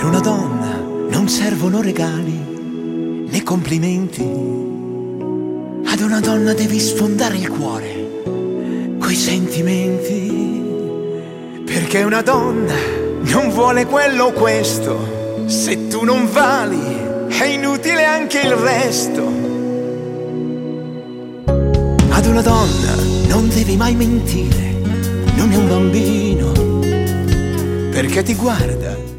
una donna non servono regali né complimenti. Ad una donna devi sfondare il cuore coi sentimenti, perché una donna non vuole quello o questo. Se tu non vali è inutile anche il resto. Ad una donna non devi mai mentire, non è un bambino, perché ti guarda